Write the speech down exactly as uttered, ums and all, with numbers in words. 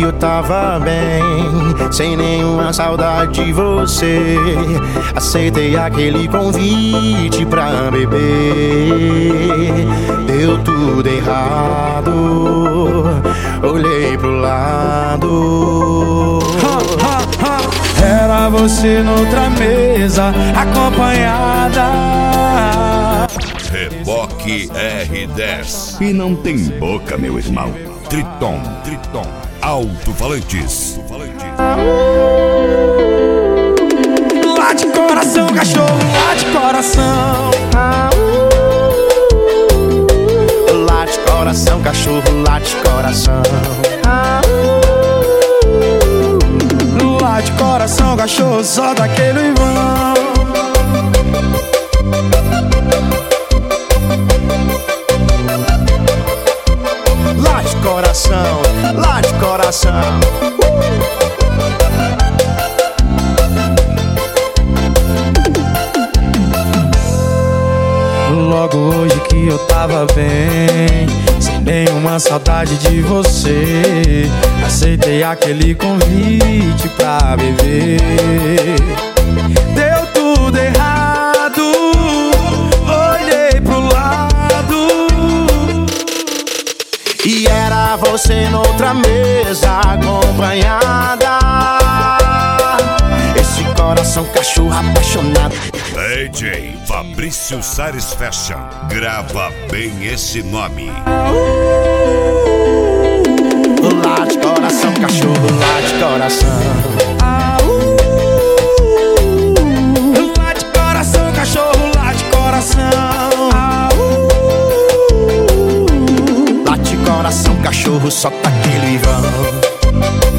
que eu tava bem, sem nenhuma saudade de você. Aceitei aquele convite pra beber. Deu tudo errado, olhei pro lado. Era você noutra mesa, acompanhada. Reboque R dez. E não tem boca, meu irmão. Triton, Triton, alto-falantes. Lá de coração, cachorro, lá de coração. Lá de coração, cachorro, lá de coração. Lá de coração, cachorro, só daquele vão. Lá de coração, lá de coração. Logo hoje que eu tava bem, sem nenhuma saudade de você, aceitei aquele convite pra beber. Deu tudo errado, olhei pro lado, e era você noutra mesa, acompanhada. Esse coração cachorro apaixonado. D J Fabrício Sares Fashion, grava bem esse nome. Lá de coração, cachorro, lá de coração. Lá de coração, cachorro, lá de coração. Lá de coração, cachorro, só tá aquele vão.